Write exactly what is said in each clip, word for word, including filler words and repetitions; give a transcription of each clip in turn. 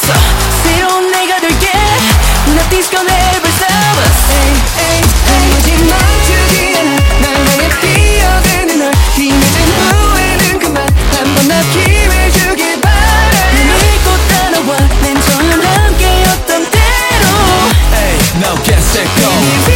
없어. 새로운 내가 될게. Nothing's gonna ever stop us. 도무지 멈추지 않아. 날 향해 뛰어드는 널 뒤늦은 후회는 그만. 한 번 더 기회 주길 바래. 믿고 따라와. 맨 처음 함께였던 대로. Hey, now get set go.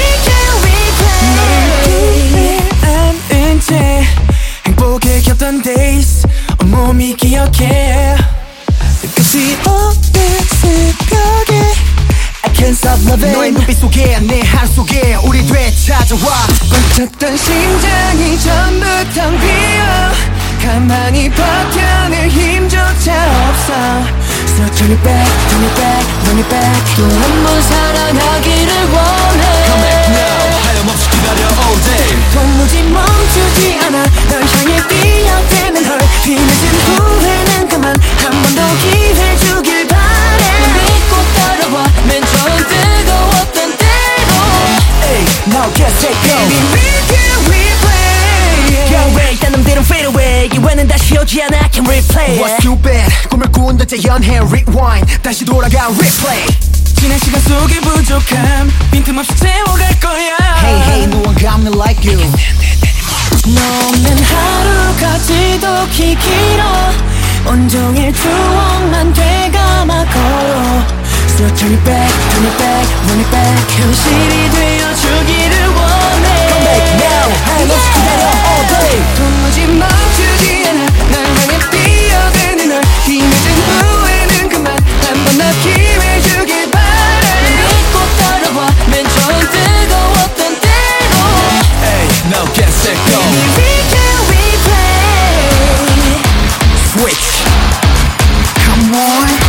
않은 채 행복해 겼던 days 온몸이 기억해. 끝이 없는 새벽에 I can't stop loving. 너의 눈빛 속에 내 하루 속에 우리 되찾아와. 꽉 찼던 심장이 전부 텅 비어 가만히 버텨낼 힘조차 없어. So turn it back, turn it back, run it back. 또 한 번 사랑하기를 원해. Come back now. 하염없이 기다려 all day. 도무지 멈추지 않아. 널 향해 뛰어대는 널 뒤늦은 후회는 그만. 한 번 더 기회 주길 바래. 믿고 따라와. 맨 처음 뜨거웠던 대로. Hey, now get set go. Baby, we can replay. Can't wait, 난 놈들은 fade away. 기회는 다시 오지 않아, can replay. What's too bad? 꿈을 꾸는데 재현해 rewind. 다시 돌아가 replay. 지난 시간 속의 부족함 빈틈없이 채워갈 거야. Hey hey, no one got me like you. 너 없는 하루가 지독히 길어. 온종일 추억만 되감아 걸어. So turn it back, turn it back, run it back. 현실이 되어주기를 원해. Come back now. 하염없이 기다려 all day. 도무지 멈추지 않아. 날 향해 뛰어드는 널 뒤늦은 후회는 그만. 한 번 더 기회 주길 바래. 믿고 따라와. 맨 처음 뜨거웠던 대로. Hey, now get set go. We can replay. Switch. Come on.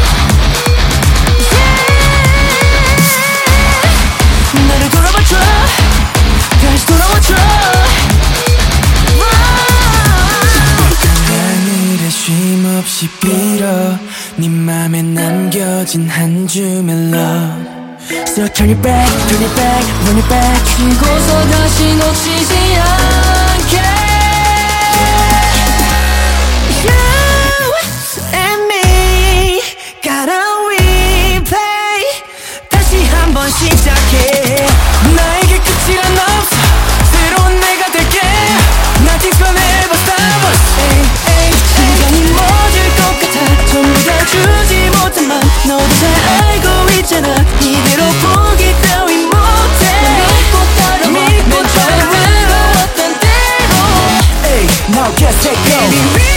나를 돌아봐줘. 다시 돌아와줘. 하늘에 쉼없이 빌어. 네 맘에 남겨진 한 줌의 love. So turn it back, turn it back, run it back. 이곳서 다시 놓치지 않게. You and me gotta replay. 다시 한번 시작해. 나에게 끝이란 없어. 새로운 내가 될게. Nothing's gonna ever stop us. 심장이 멎을 것 같아. 전부 다 주지 못한 맘 너도 잘 알고 있잖아. 이대로 포기 따윈 못해. 믿고 따라와. 맨 처음 뜨거웠던 대로. Hey, now get set go. Baby,